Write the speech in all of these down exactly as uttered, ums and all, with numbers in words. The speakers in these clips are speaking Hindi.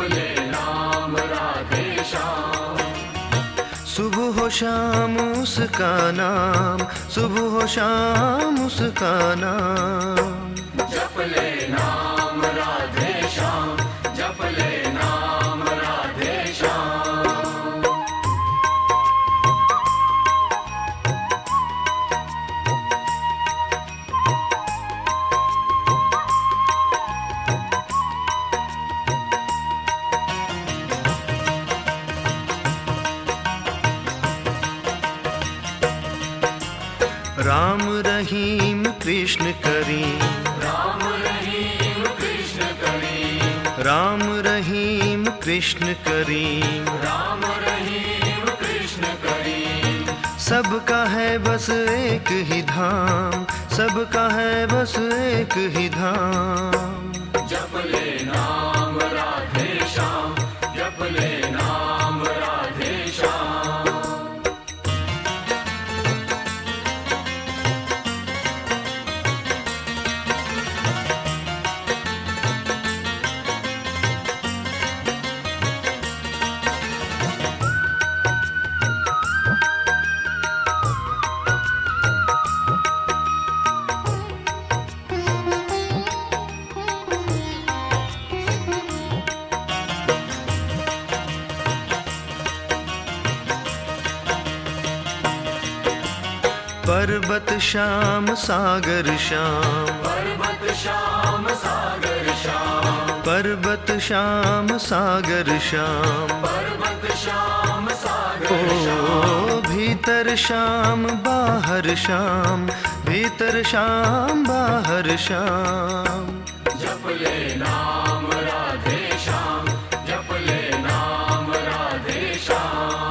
ले नाम राधे श्याम। सुबह हो शाम उसका नाम, सुबह हो शाम उसका नाम। जप ले नाम राधे श्याम, जप ले नाम राधे श्याम। राम रहीम कृष्ण करीम, राम रहीम कृष्ण करीम, राम रहीम कृष्ण करीम। राम रहीम कृष्ण करीम। सबका है बस एक ही धाम, सबका है बस एक ही धाम। जप ले नाम राधे श्याम, जप ले नाम राधे श्याम। पर्वत श्याम सागर श्याम, पर्वत श्याम सागर श्याम, पर्वत श्याम सागर श्याम। पर्वत श्याम सागर ओ श्याम। भीतर श्याम बाहर श्याम, भीतर श्याम बाहर श्याम। जप ले नाम राधे श्याम, जप ले नाम राधे श्याम।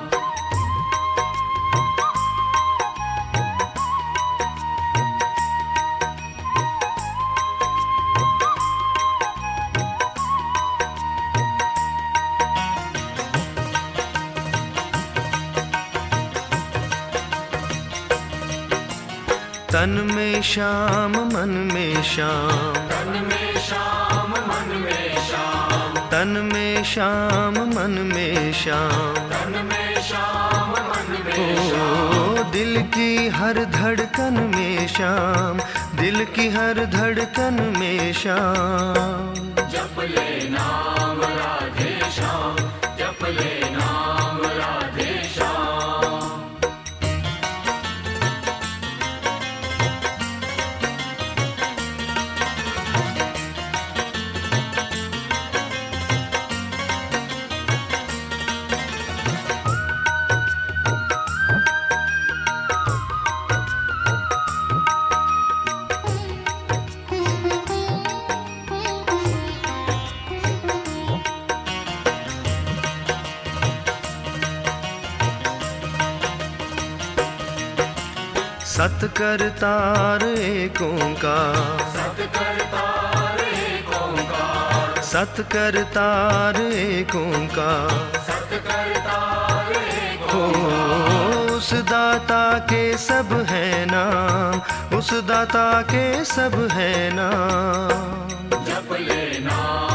तन में श्याम मन में श्याम, तन में श्याम मन में श्याम, तन में श्याम मन में श्याम। तन में श्याम मन में श्याम। ओ दिल की हर धड़कन में श्याम, दिल की हर धड़कन में श्याम। जप ले नाम राधे श्याम, जप ले नाम राधे श्याम। सतकर्तार एक ओंकार, सतकर्तार एक ओंकार, सतकर्तार एक ओंकार। सतकर्तार एक ओ ओंकार। उस दाता के सब है नाम, उस दाता के सब है नाम। जप ले नाम